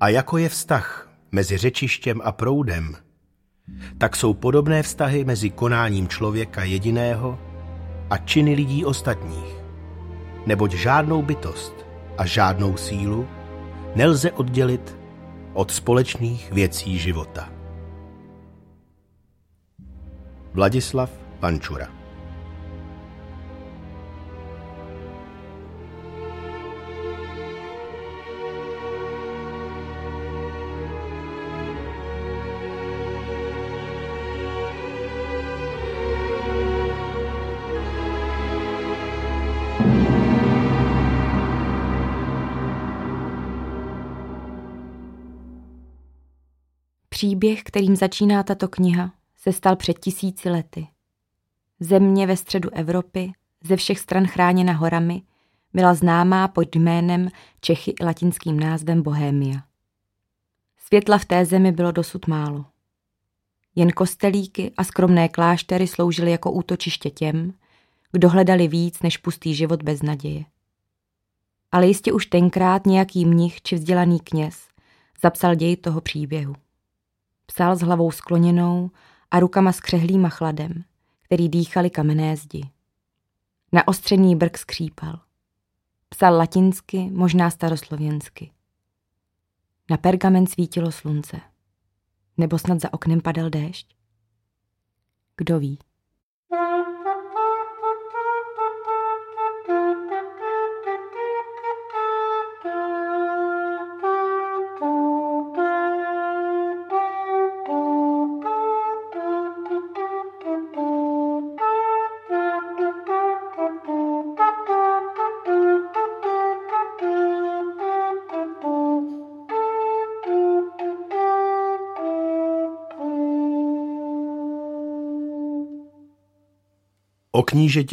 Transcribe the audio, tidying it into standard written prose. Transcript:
A jako je vztah mezi řečištěm a proudem, tak jsou podobné vztahy mezi konáním člověka jediného a činy lidí ostatních, neboť žádnou bytost a žádnou sílu nelze oddělit od společných věcí života. Vladislav Vančura. Příběh, kterým začíná tato kniha, se stal před 1000 lety. Země ve středu Evropy, ze všech stran chráněna horami, byla známá pod jménem Čechy i latinským názvem Bohémia. Světla v té zemi bylo dosud málo. Jen kostelíky a skromné kláštery sloužily jako útočiště těm, kdo hledali víc než pustý život bez naděje. Ale jistě už tenkrát nějaký mnich či vzdělaný kněz zapsal děj toho příběhu. Psal s hlavou skloněnou a rukama skřehlýma chladem, který dýchali kamenné zdi. Naostřený brk skřípal. Psal latinsky, možná staroslověnsky. Na pergament svítilo slunce. Nebo snad za oknem padal déšť? Kdo ví? O knížeti